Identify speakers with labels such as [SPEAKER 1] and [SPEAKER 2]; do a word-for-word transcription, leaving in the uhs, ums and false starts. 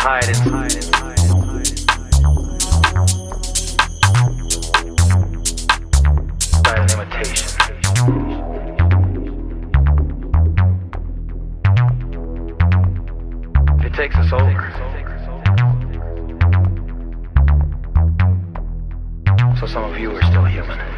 [SPEAKER 1] hide in by an imitation. It takes us over. So some of you are still human.